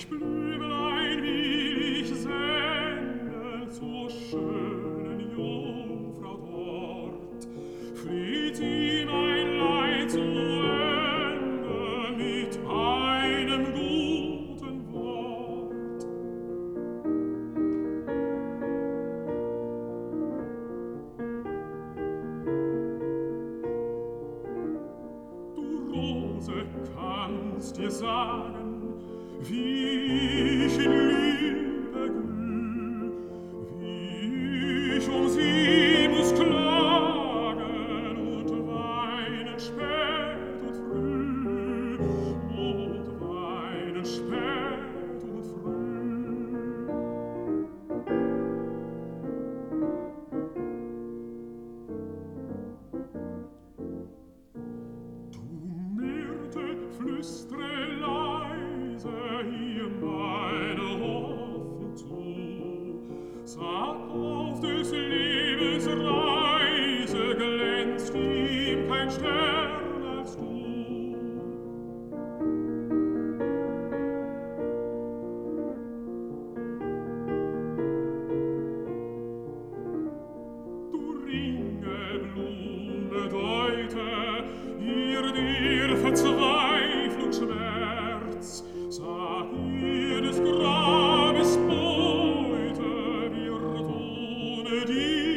Blümlein will ich senden zur schönen Jungfrau dort. Flieht sie mein Leid zu Ende mit einem guten Wort. Du Rose, kannst dir sagen, wie ich in Liebe glüh, wie ich sie muss klagen und weinen spät und früh, und weinen spät und früh. Du Myrte, flüstre leise hier meine Hoffnung zu. Sag auf des Lebens Reise glänzt ihm kein Stern als du. Du Ringelblume, deute ihr der Verzweiflung Schmerz, sag ihr des Grabes Beute wird ohne dich